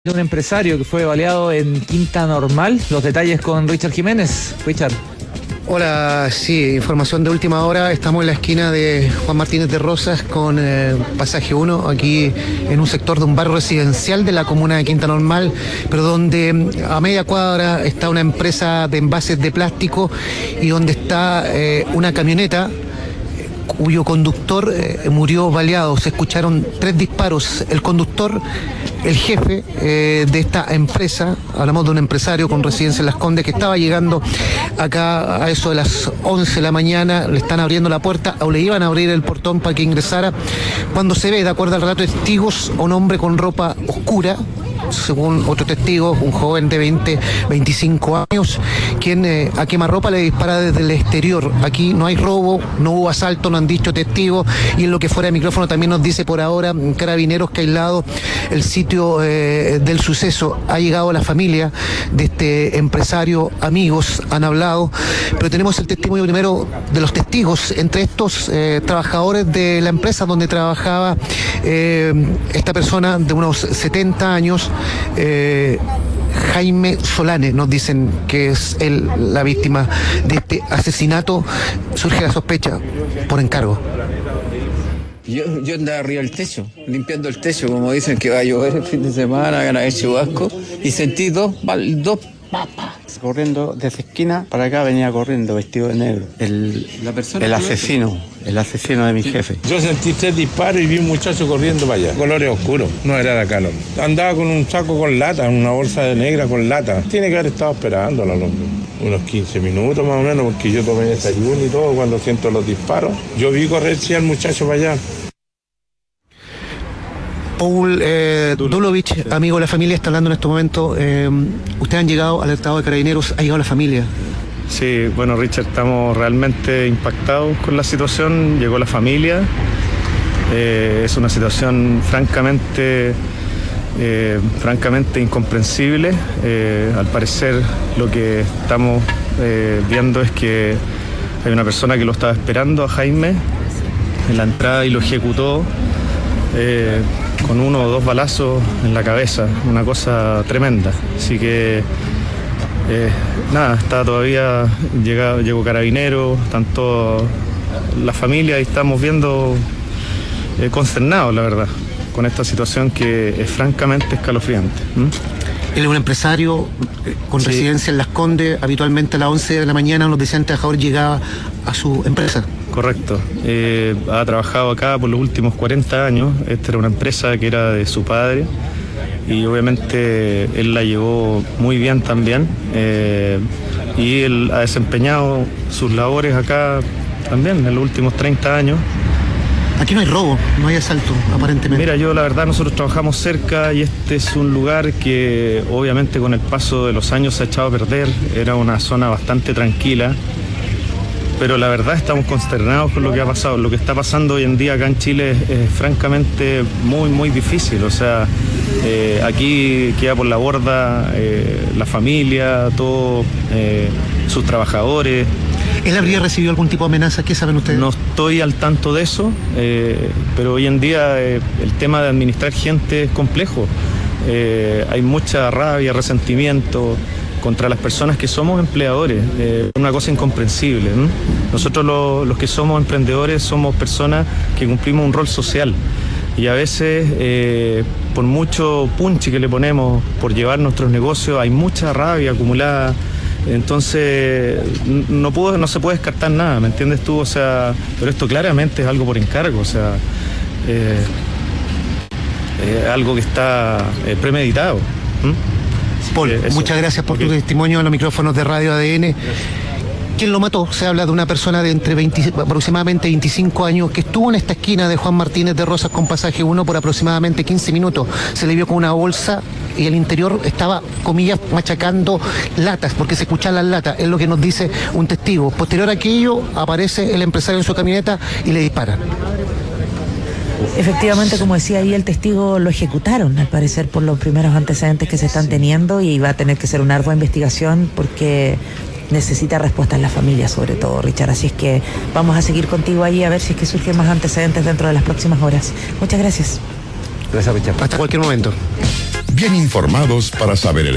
De un empresario que fue baleado en Quinta Normal. Los detalles con Richard Jiménez. Richard. Hola, sí, información de última hora. Estamos en la esquina de Juan Martínez de Rosas con Pasaje 1, aquí en un sector de un barrio residencial de la comuna de Quinta Normal, pero donde a media cuadra está una empresa de envases de plástico y donde está una camioneta cuyo conductor murió baleado. Se escucharon 3 disparos. El conductor, el jefe de esta empresa, hablamos de un empresario con residencia en Las Condes, que estaba llegando acá a eso de las 11 de la mañana, le están abriendo la puerta o le iban a abrir el portón para que ingresara, cuando se ve, de acuerdo al relato de testigos, un hombre con ropa oscura, según otro testigo, un joven de 25 años, quien a quemarropa le dispara desde el exterior. Aquí no hay robo, no hubo asalto, no han dicho testigos, y en lo que fuera de micrófono también nos dice por ahora Carabineros que aislado el sitio del suceso. Ha llegado la familia de este empresario, amigos han hablado, pero tenemos el testimonio primero de los testigos, entre estos trabajadores de la empresa donde trabajaba esta persona de unos 70 años, Jaime Solane. Nos dicen que es él la víctima de este asesinato. Surge la sospecha por encargo. Yo andaba arriba del techo, limpiando el techo, como dicen que va a llover el fin de semana, van a haber chubasco, y sentí dos papas. Corriendo desde esquina para acá, venía corriendo vestido de negro. El asesino de mi jefe. Yo sentí 3 disparos y vi un muchacho corriendo para allá. Colores oscuros, no era de acá, no. Andaba con un saco con lata, una bolsa de negra con lata. Tiene que haber estado esperándolo al hombre. Unos 15 minutos más o menos, porque yo tomé desayuno y todo cuando siento los disparos. Yo vi correr sí al muchacho para allá. Paul Dulovich, amigo de la familia, está hablando en este momento. Ustedes han llegado alertados de Carabineros, ha llegado la familia. Sí, bueno, Richard, estamos realmente impactados con la situación. Llegó la familia. Es una situación francamente incomprensible. Al parecer lo que estamos viendo es que hay una persona que lo estaba esperando a Jaime en la entrada y lo ejecutó con 1 o 2 balazos en la cabeza, una cosa tremenda. Así que está todavía, llegó Carabineros, tanto la familia, y estamos viendo consternados, la verdad, con esta situación que es francamente escalofriante. Él es un empresario con residencia en Las Condes. Habitualmente a las 11 de la mañana, nos decían, trabajador llegaba a su empresa. Correcto. Ha trabajado acá por los últimos 40 años. Esta era una empresa que era de su padre y obviamente él la llevó muy bien también. Y él ha desempeñado sus labores acá también en los últimos 30 años. Aquí no hay robo, no hay asalto, aparentemente. Mira, la verdad, nosotros trabajamos cerca y este es un lugar que obviamente con el paso de los años se ha echado a perder. Era una zona bastante tranquila, pero la verdad estamos consternados con lo que ha pasado. Lo que está pasando hoy en día acá en Chile es francamente muy, muy difícil. O sea, aquí queda por la borda la familia, todos sus trabajadores. ¿Él habría recibido algún tipo de amenaza? ¿Qué saben ustedes? No estoy al tanto de eso, pero hoy en día el tema de administrar gente es complejo. Hay mucha rabia, resentimiento contra las personas que somos empleadores. Una cosa incomprensible, ¿no? Nosotros los que somos emprendedores somos personas que cumplimos un rol social. Y a veces, por mucho punche que le ponemos por llevar nuestros negocios, hay mucha rabia acumulada. Entonces no se puede descartar nada, ¿me entiendes tú? O sea, pero esto claramente es algo por encargo, o sea, algo que está premeditado. Paul, muchas gracias por tu testimonio en los micrófonos de Radio ADN. ¿Quién lo mató? Se habla de una persona de aproximadamente 25 años que estuvo en esta esquina de Juan Martínez de Rosas con Pasaje 1 por aproximadamente 15 minutos. Se le vio con una bolsa y el interior estaba, comillas, machacando latas, porque se escuchaban las latas, es lo que nos dice un testigo. Posterior a aquello, aparece el empresario en su camioneta y le dispara. Efectivamente, como decía ahí el testigo, lo ejecutaron, al parecer, por los primeros antecedentes que se están teniendo, y va a tener que ser una ardua investigación porque necesita respuestas la familia, sobre todo, Richard. Así es que vamos a seguir contigo ahí a ver si es que surgen más antecedentes dentro de las próximas horas. Muchas gracias. Gracias, Richard. Hasta cualquier momento. Bien informados para saber elegir.